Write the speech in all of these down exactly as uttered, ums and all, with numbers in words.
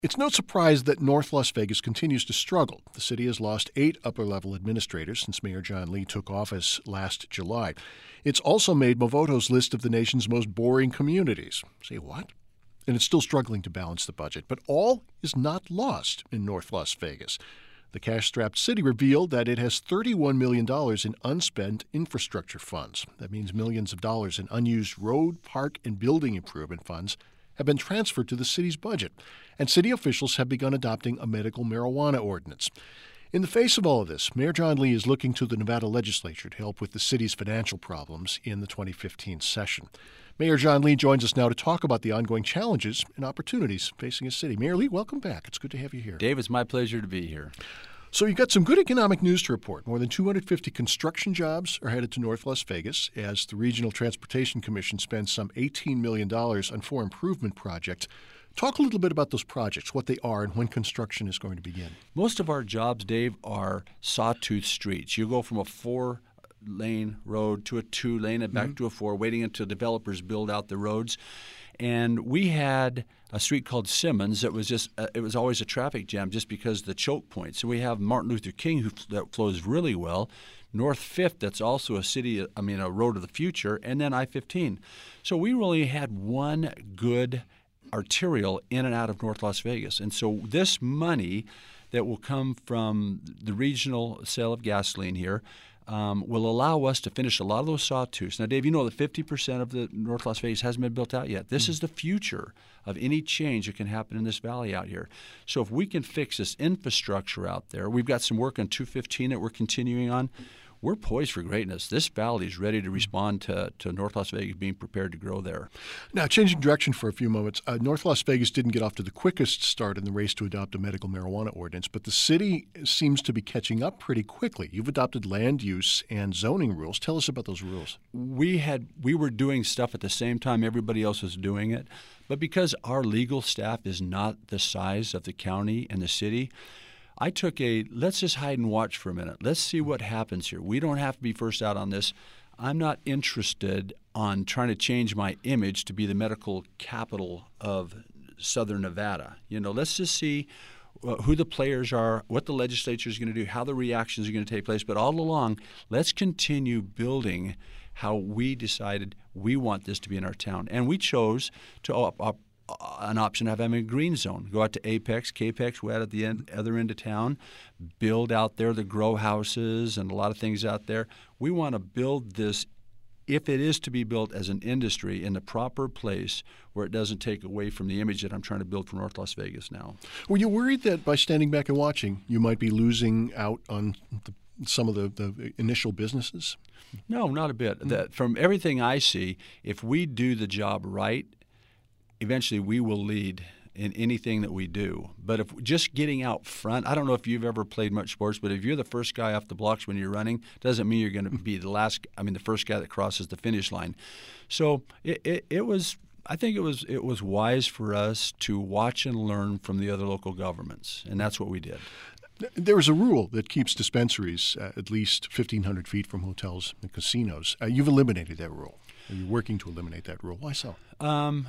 It's no surprise that North Las Vegas continues to struggle. The city has lost eight upper-level administrators since Mayor John Lee took office last July. It's also made Movoto's list of the nation's most boring communities. Say what? And it's still struggling to balance the budget. But all is not lost in North Las Vegas. The cash-strapped city revealed that it has thirty-one million dollars in unspent infrastructure funds. That means millions of dollars in unused road, park, and building improvement funds have been transferred to the city's budget, and city officials have begun adopting a medical marijuana ordinance. In the face of all of this, Mayor John Lee is looking to the Nevada legislature to help with the city's financial problems in the twenty fifteen session. Mayor John Lee joins us now to talk about the ongoing challenges and opportunities facing his city. Mayor Lee, welcome back. It's good to have you here. Dave, it's my pleasure to be here. So you've got some good economic news to report. More than two hundred fifty construction jobs are headed to North Las Vegas as the Regional Transportation Commission spends some eighteen million dollars on four improvement projects. Talk a little bit about those projects, what they are, and when construction is going to begin. Most of our jobs, Dave, are sawtooth streets. You go from a four-lane road to a two-lane and back mm-hmm. to a four, waiting until developers build out the roads. And we had a street called Simmons that was just uh, it was always a traffic jam just because of the choke points. So we have Martin Luther King who that flows really well, North Fifth that's also a city I mean a road of the future, and then I fifteen. So we really had one good arterial in and out of North Las Vegas. And so this money that will come from the regional sale of gasoline here Um, will allow us to finish a lot of those sawtooths. Now, Dave, you know that fifty percent of the North Las Vegas hasn't been built out yet. This mm-hmm. is the future of any change that can happen in this valley out here. So if we can fix this infrastructure out there, we've got some work on two fifteen that we're continuing on. We're poised for greatness. This valley is ready to respond to, to North Las Vegas being prepared to grow there. Now, changing direction for a few moments, uh, North Las Vegas didn't get off to the quickest start in the race to adopt a medical marijuana ordinance, but the city seems to be catching up pretty quickly. You've adopted land use and zoning rules. Tell us about those rules. We had we were doing stuff at the same time everybody else was doing it, but because our legal staff is not the size of the county and the city, I took a, let's just hide and watch for a minute. Let's see what happens here. We don't have to be first out on this. I'm not interested on trying to change my image to be the medical capital of Southern Nevada. You know, let's just see uh, who the players are, what the legislature is going to do, how the reactions are going to take place. But all along, let's continue building how we decided we want this to be in our town. And we chose to op- op- an option of having a green zone. Go out to Apex, K-Pex, we're out at the end, other end of town, build out there the grow houses and a lot of things out there. We want to build this, if it is to be built as an industry, in the proper place where it doesn't take away from the image that I'm trying to build for North Las Vegas now. Were you worried that by standing back and watching, you might be losing out on the, some of the, the initial businesses? No, not a bit. Mm-hmm. That, from everything I see, if we do the job right, eventually we will lead in anything that we do. But if just getting out front, I don't know if you've ever played much sports, but if you're the first guy off the blocks when you're running, doesn't mean you're going to be the last, I mean, the first guy that crosses the finish line. So it, it, it was, I think it was it was wise for us to watch and learn from the other local governments, and that's what we did. There is a rule that keeps dispensaries uh, at least fifteen hundred feet from hotels and casinos. Uh, you've eliminated that rule. Are you working to eliminate that rule? Why so? Um,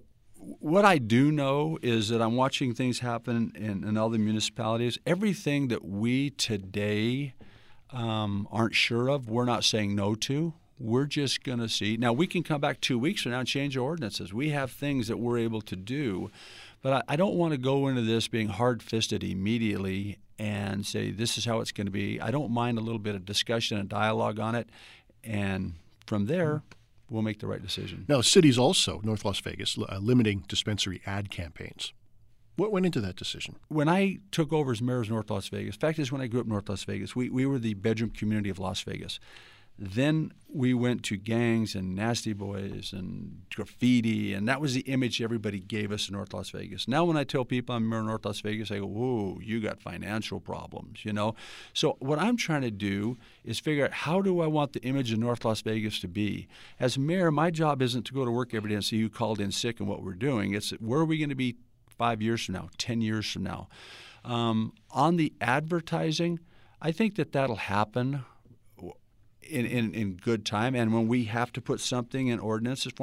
What I do know is that I'm watching things happen in, in all the municipalities. Everything that we today um, aren't sure of, we're not saying no to. We're just going to see. Now, we can come back two weeks from now and change our ordinances. We have things that we're able to do. But I, I don't want to go into this being hard-fisted immediately and say this is how it's going to be. I don't mind a little bit of discussion and dialogue on it. And from there, we'll make the right decision. Now, cities also, North Las Vegas, uh, limiting dispensary ad campaigns. What went into that decision? When I took over as mayor of North Las Vegas, fact is when I grew up in North Las Vegas, we, we were the bedroom community of Las Vegas. Then we went to gangs and nasty boys and graffiti, and that was the image everybody gave us in North Las Vegas. Now when I tell people I'm mayor of North Las Vegas, I go, whoa, you got financial problems, you know? So what I'm trying to do is figure out how do I want the image of North Las Vegas to be. As mayor, my job isn't to go to work every day and see who called in sick and what we're doing. It's where are we going to be five years from now, ten years from now. Um, on the advertising, I think that that'll happen In, in, in good time, and when we have to put something in ordinances form,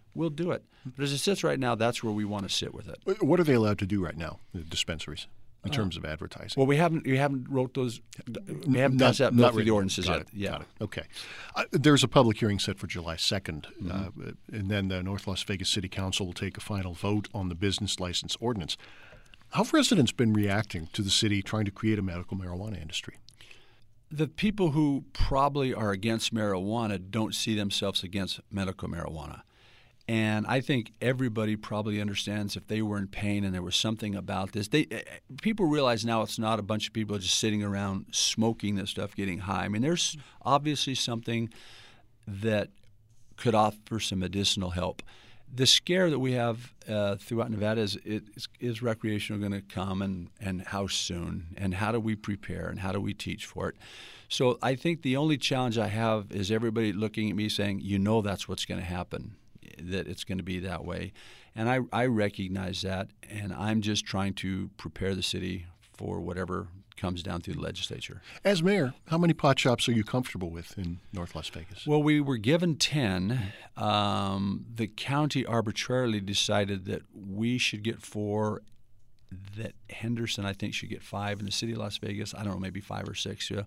we'll do it. But as it sits right now, that's where we want to sit with it. What are they allowed to do right now, the dispensaries, in terms uh, of advertising? Well, we haven't we haven't wrote those. We haven't not, passed that bill through the ordinances got yet. It, yeah. Got it. Okay. Uh, there's a public hearing set for July second, Mm-hmm. uh, and then the North Las Vegas City Council will take a final vote on the business license ordinance. How have residents been reacting to the city trying to create a medical marijuana industry? The people who probably are against marijuana don't see themselves against medical marijuana. And I think everybody probably understands if they were in pain and there was something about this. They people realize now it's not a bunch of people just sitting around smoking this stuff, getting high. I mean, there's obviously something that could offer some medicinal help. The scare that we have uh, throughout Nevada is, is, is recreational going to come, and, and how soon, and how do we prepare, and how do we teach for it? So I think the only challenge I have is everybody looking at me saying, you know that's what's going to happen, that it's going to be that way. And I, I recognize that, and I'm just trying to prepare the city for whatever comes down through the legislature. As mayor, how many pot shops are you comfortable with in North Las Vegas? Well, we were given ten. Um, the county arbitrarily decided that we should get four, that Henderson, I think, should get five, and the city of Las Vegas, I don't know, maybe five or six. Yeah.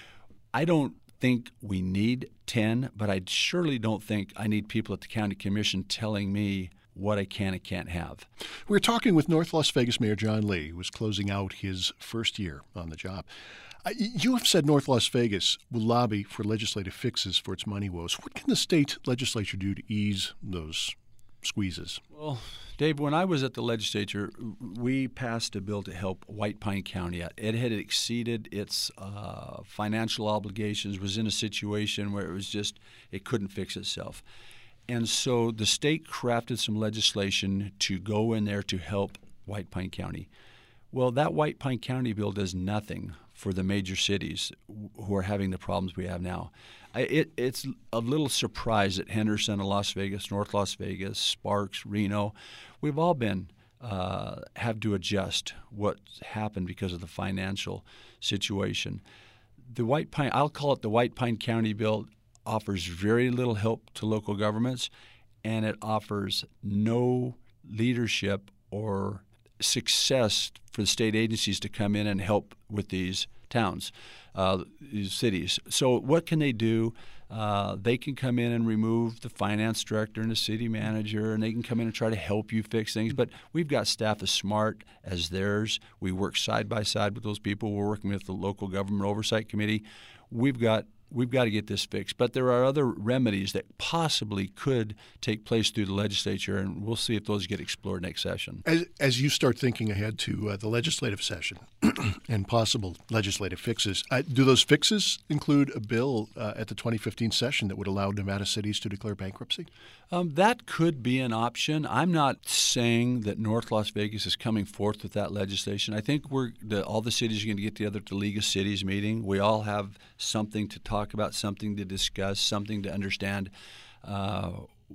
I don't think we need ten, but I surely don't think I need people at the county commission telling me what I can and can't have. We're talking with North Las Vegas Mayor John Lee, who is closing out his first year on the job. Uh, you have said North Las Vegas will lobby for legislative fixes for its money woes. What can the state legislature do to ease those squeezes? Well, Dave, when I was at the legislature, we passed a bill to help White Pine County out. It had exceeded its uh, financial obligations, was in a situation where it was just, it couldn't fix itself. And so the state crafted some legislation to go in there to help White Pine County. Well, that White Pine County bill does nothing for the major cities who are having the problems we have now. I, it, it's a little surprise that Henderson and Las Vegas, North Las Vegas, Sparks, Reno, we've all been uh, have to adjust what's happened because of the financial situation. The White Pine, I'll call it the White Pine County bill, offers very little help to local governments, and it offers no leadership or success for the state agencies to come in and help with these towns, uh, these cities. So what can they do? Uh, they can come in and remove the finance director and the city manager, and they can come in and try to help you fix things. But we've got staff as smart as theirs. We work side by side with those people. We're working with the local government oversight committee. We've got We've got to get this fixed. But there are other remedies that possibly could take place through the legislature, and we'll see if those get explored next session. As, as you start thinking ahead to uh, the legislative session and possible legislative fixes, uh, do those fixes include a bill uh, at the twenty fifteen session that would allow Nevada cities to declare bankruptcy? Um, that could be an option. I'm not saying that North Las Vegas is coming forth with that legislation. I think we're the, all the cities are going to get together at the League of Cities meeting. We all have something to talk about, something to discuss, something to understand uh,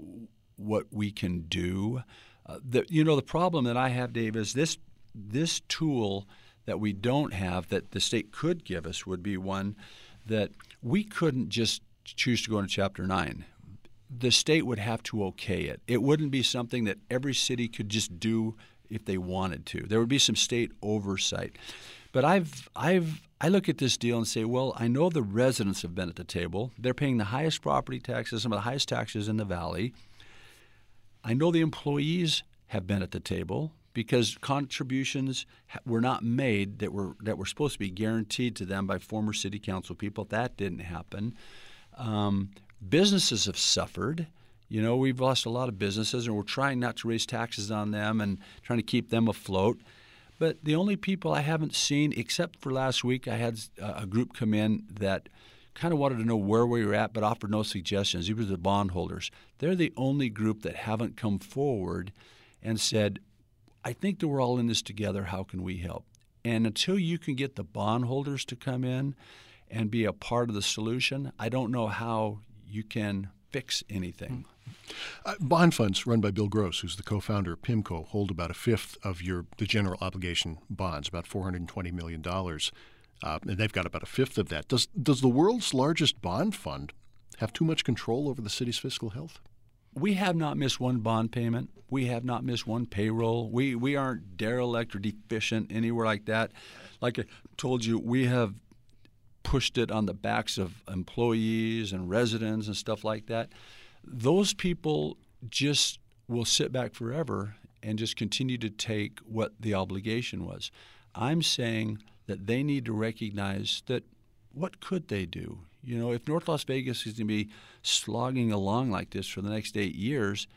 what we can do. Uh, the, you know, the problem that I have, Dave, is this this tool that we don't have that the state could give us would be one that we couldn't just choose to go into Chapter nine. The state would have to okay it. It wouldn't be something that every city could just do if they wanted to. There would be some state oversight. But I've I've I look at this deal and say, well, I know the residents have been at the table. They're paying the highest property taxes, some of the highest taxes in the valley. I know the employees have been at the table because contributions were not made that were that were supposed to be guaranteed to them by former city council people. That didn't happen. Um, businesses have suffered. You know, we've lost a lot of businesses, and we're trying not to raise taxes on them and trying to keep them afloat. But the only people I haven't seen, except for last week, I had a group come in that kind of wanted to know where we were at but offered no suggestions. These were the bondholders. They're the only group that haven't come forward and said, I think that we're all in this together. How can we help? And until you can get the bondholders to come in and be a part of the solution, I don't know how you can fix anything. Uh, bond funds run by Bill Gross, who's the co-founder of PIMCO, hold about a fifth of your the general obligation bonds, about four hundred twenty million dollars. Uh, and they've got about a fifth of that. Does does the world's largest bond fund have too much control over the city's fiscal health? We have not missed one bond payment. We have not missed one payroll. We we aren't derelict or deficient anywhere like that. Like I told you, we have pushed it on the backs of employees and residents and stuff like that. Those people just will sit back forever and just continue to take what the obligation was. I'm saying that they need to recognize that what could they do? You know, if North Las Vegas is going to be slogging along like this for the next eight years,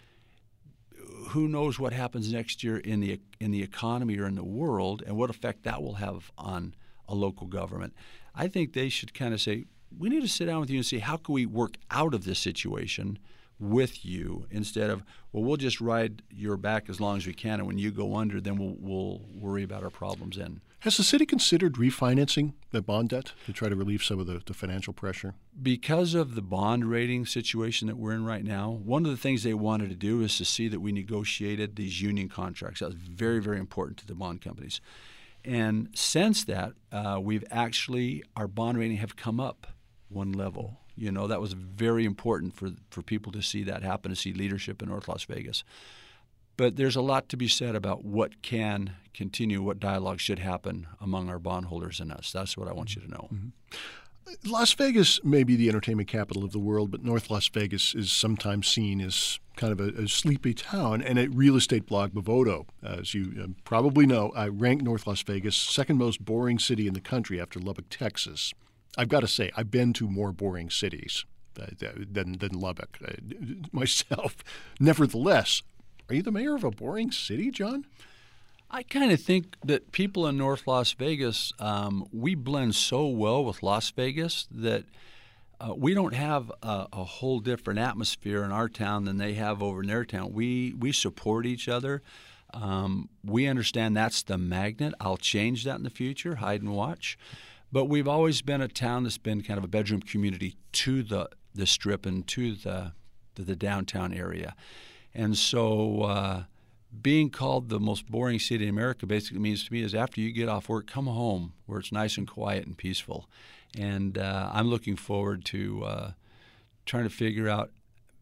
who knows what happens next year in the in the economy or in the world, and what effect that will have on a local government. I think they should kind of say, we need to sit down with you and see how can we work out of this situation with you, instead of, well, we'll just ride your back as long as we can, and when you go under, then we'll, we'll worry about our problems then. Has the city considered refinancing the bond debt to try to relieve some of the, the financial pressure? Because of the bond rating situation that we're in right now, one of the things they wanted to do is to see that we negotiated these union contracts. That was very, very important to the bond companies. And since that, uh, we've actually, our bond rating have come up one level. You know, that was very important for for people to see that happen, to see leadership in North Las Vegas. But there's a lot to be said about what can continue, what dialogue should happen among our bondholders and us. That's what I want you to know. Mm-hmm. Las Vegas may be the entertainment capital of the world, but North Las Vegas is sometimes seen as kind of a, a sleepy town. And at real estate blog Bovado, as you um, probably know, I rank North Las Vegas second most boring city in the country after Lubbock, Texas. I've got to say, I've been to more boring cities uh, than, than Lubbock uh, myself. Nevertheless, are you the mayor of a boring city, John? I kind of think that people in North Las Vegas, um, we blend so well with Las Vegas that uh, we don't have a, a whole different atmosphere in our town than they have over in their town. We we support each other. Um, we understand that's the magnet. I'll change that in the future, hide and watch. But we've always been a town that's been kind of a bedroom community to the, the Strip and to the, to the downtown area. And so uh, being called the most boring city in America basically means to me is after you get off work, come home where it's nice and quiet and peaceful. And uh, I'm looking forward to uh, trying to figure out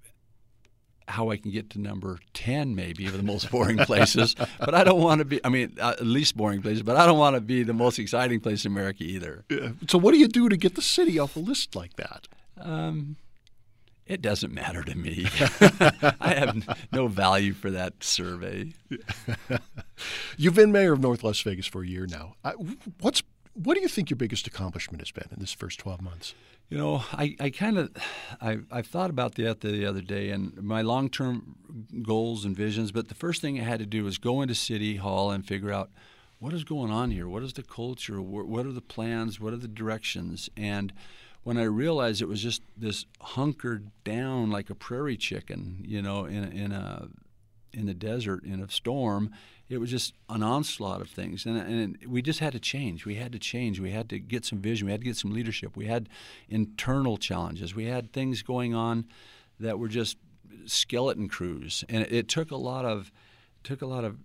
how I can get to number ten maybe of the most boring places. But I don't want to be, I mean, uh, at least boring places, but I don't want to be the most exciting place in America either. Yeah. So what do you do to get the city off a list like that? Um, it doesn't matter to me. I have no value for that survey. You've been mayor of North Las Vegas for a year now. I, what's What do you think your biggest accomplishment has been in this first twelve months? You know, I, I kind of, I I've thought about that the other day, and my long-term goals and visions, but the first thing I had to do was go into City Hall and figure out what is going on here, what is the culture, what are the plans, what are the directions, and when I realized it was just this hunkered down like a prairie chicken, you know, in in a in the desert in a storm, it was just an onslaught of things, and, and we just had to change. We had to change. We had to get some vision. We had to get some leadership. We had internal challenges. We had things going on that were just skeleton crews, and it, it took a lot of took a lot of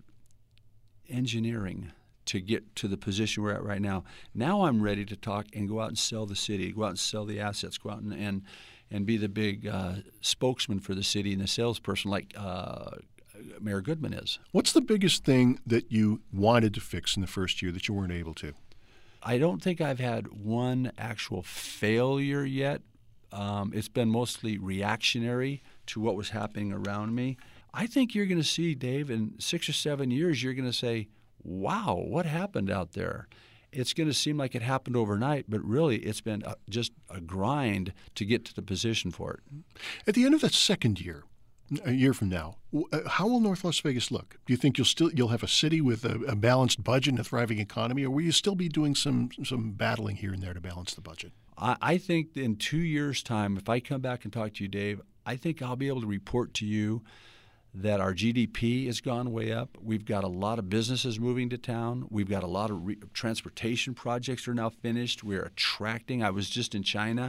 engineering to get to the position we're at right now. Now I'm ready to talk and go out and sell the city, go out and sell the assets, go out and and, and be the big uh, spokesman for the city and the salesperson like uh, Mayor Goodman is. What's the biggest thing that you wanted to fix in the first year that you weren't able to? I don't think I've had one actual failure yet. Um, it's been mostly reactionary to what was happening around me. I think you're going to see, Dave, in six or seven years, you're going to say, wow, what happened out there? It's going to seem like it happened overnight, but really it's been a, just a grind to get to the position for it. At the end of that second year, a year from now, how will North Las Vegas look? Do you think you'll still you'll have a city with a, a balanced budget and a thriving economy, or will you still be doing some some battling here and there to balance the budget? I, I think in two years' time, if I come back and talk to you, Dave, I think I'll be able to report to you that our G D P has gone way up. We've got a lot of businesses moving to town. We've got a lot of re- transportation projects that are now finished. We're attracting. I was just in China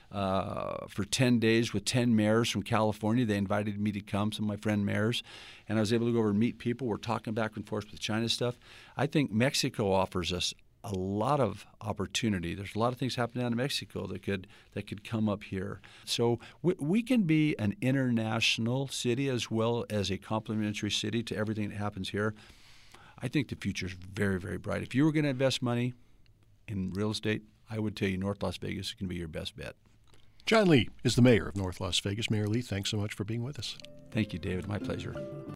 uh, for ten days with ten mayors from California. They invited me to come, some of my friend mayors, and I was able to go over and meet people. We're talking back and forth with China stuff. I think Mexico offers us a lot of opportunity. There's a lot of things happening down in Mexico that could that could come up here. So we, we can be an international city as well as a complementary city to everything that happens here. I think the future is very, very bright. If you were going to invest money in real estate, I would tell you North Las Vegas is going to be your best bet. John Lee is the mayor of North Las Vegas. Mayor Lee, thanks so much for being with us. Thank you, David. My pleasure.